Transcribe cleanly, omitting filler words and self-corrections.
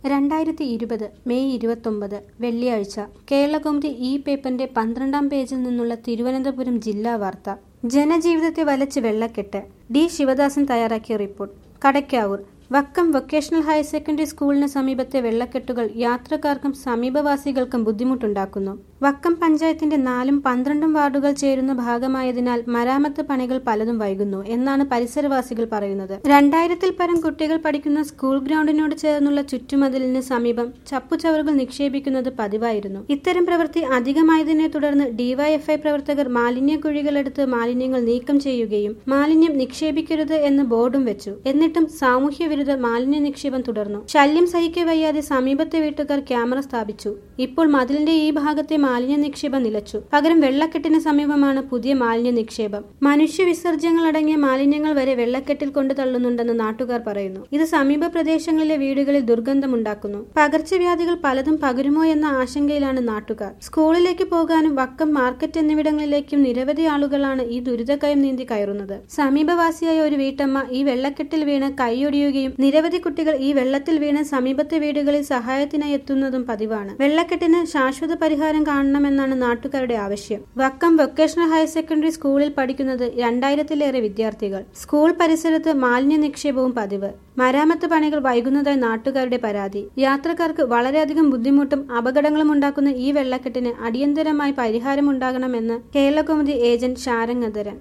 2020 May 29 വെള്ളിയാഴ്ച കേരളകൗമുദി ഈ പേപ്പറിന്റെ 12-ാം പേജിൽ നിന്നുള്ള തിരുവനന്തപുരം ജില്ലാ വാർത്ത. ജനജീവിതത്തെ വലച്ച് വെള്ളക്കെട്ട്. ഡി ശിവദാസൻ തയ്യാറാക്കിയ report. Kadakkavoor Vakkom vocational higher secondary സ്കൂളിന് സമീപത്തെ വെള്ളക്കെട്ടുകൾ യാത്രക്കാർക്കും സമീപവാസികൾക്കും ബുദ്ധിമുട്ടുണ്ടാക്കുന്നു. വക്കം പഞ്ചായത്തിന്റെ 4ഉം 12ഉം വാർഡുകൾ ചേരുന്ന ഭാഗമായതിനാൽ മരാമത്ത് പണികൾ പലതും വൈകുന്നു എന്നാണ് പരിസരവാസികൾ പറയുന്നത്. 2000-ൽ പരം കുട്ടികൾ പഠിക്കുന്ന സ്കൂൾ ഗ്രൗണ്ടിനോട് ചേർന്നുള്ള ചുറ്റുമതിലിന് സമീപം ചപ്പുചവറുകൾ നിക്ഷേപിക്കുന്നത് പതിവായിരുന്നു. ഇത്തരം പ്രവൃത്തി അധികമായതിനെ തുടർന്ന് ഡിവൈഎഫ്ഐ പ്രവർത്തകർ മാലിന്യ കുഴികളെടുത്ത് മാലിന്യങ്ങൾ നീക്കം ചെയ്യുകയും മാലിന്യം നിക്ഷേപിക്കരുത് എന്ന് ബോർഡും വെച്ചു. എന്നിട്ടും സാമൂഹ്യ വിരുദ്ധ മാലിന്യ നിക്ഷേപം തുടർന്നു. ശല്യം സഹിക്കവയ്യാതെ സമീപത്തെ വീട്ടുകാർ ക്യാമറ സ്ഥാപിച്ചു. ഇപ്പോൾ മതിലിന്റെ ഈ ഭാഗത്തെ മാലിന്യ നിക്ഷേപം നിലച്ചു. പകരം വെള്ളക്കെട്ടിന് സമീപമാണ് പുതിയ മാലിന്യ നിക്ഷേപം. മനുഷ്യ വിസർജ്യങ്ങൾ അടങ്ങിയ മാലിന്യങ്ങൾ വരെ വെള്ളക്കെട്ടിൽ കൊണ്ടു തള്ളുന്നുണ്ടെന്ന് നാട്ടുകാർ പറയുന്നു. ഇത് സമീപ പ്രദേശങ്ങളിലെ വീടുകളിൽ ദുർഗന്ധമുണ്ടാക്കുന്നു. പകർച്ചവ്യാധികൾ പലതും പകരുമോ എന്ന ആശങ്കയിലാണ് നാട്ടുകാർ. സ്കൂളിലേക്ക് പോകാനും വക്കം മാർക്കറ്റ് എന്നിവിടങ്ങളിലേക്കും നിരവധി ആളുകളാണ് ഈ ദുരിതക്കയം നീന്തി കയറുന്നത്. സമീപവാസിയായ ഒരു വീട്ടമ്മ ഈ വെള്ളക്കെട്ടിൽ വീണ് കൈയൊടിയുകയും നിരവധി കുട്ടികൾ ഈ വെള്ളത്തിൽ വീണ് സമീപത്തെ വീടുകളിൽ സഹായത്തിനായി എത്തുന്നതും പതിവാണ്. വെള്ളക്കെട്ടിന് ശാശ്വത പരിഹാരം കാണണമെന്നാണ് നാട്ടുകാരുടെ ആവശ്യം. വക്കം വൊക്കേഷണൽ ഹയർ സെക്കൻഡറി സ്കൂളിൽ പഠിക്കുന്നത് 2000-ലേറെ വിദ്യാർത്ഥികൾ. സ്കൂൾ പരിസരത്ത് മാലിന്യ നിക്ഷേപവും പതിവ്. മരാമത്ത് പണികൾ വൈകുന്നതായി നാട്ടുകാരുടെ പരാതി. യാത്രക്കാർക്ക് വളരെയധികം ബുദ്ധിമുട്ടും അപകടങ്ങളും ഉണ്ടാക്കുന്ന ഈ വെള്ളക്കെട്ടിന് അടിയന്തരമായി പരിഹാരമുണ്ടാകണമെന്ന് കേരളകൗമുദി ഏജന്റ് ശാരംഗധരൻ.